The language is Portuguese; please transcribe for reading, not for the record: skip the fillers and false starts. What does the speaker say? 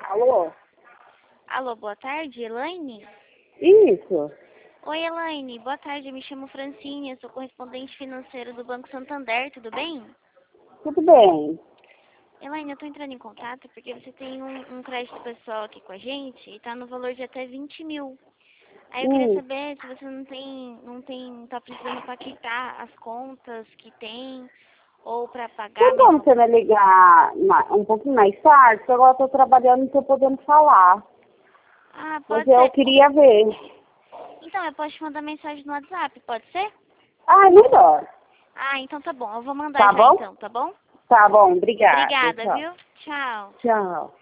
Alô? Alô, boa tarde, Elaine? Isso. Oi, Elaine, boa tarde, eu me chamo Francine, eu sou correspondente financeiro do Banco Santander, tudo bem? Tudo bem. Elaine, eu tô entrando em contato porque você tem um crédito pessoal aqui com a gente e tá no valor de até 20 mil. Aí eu queria Hum. saber se você tá precisando pra quitar as contas que tem ou pra pagar Tem como você me ligar um pouquinho mais tarde? Porque agora eu tô trabalhando e não tô podendo falar. Ah, Mas pode eu ser. queria ver. Então, eu posso te mandar mensagem no WhatsApp, pode ser? Ah, melhor. Ah, então tá bom, eu vou mandar Tá já bom? então, tá bom? Tá bom, obrigada. Obrigada, Tchau. viu? Tchau. Tchau.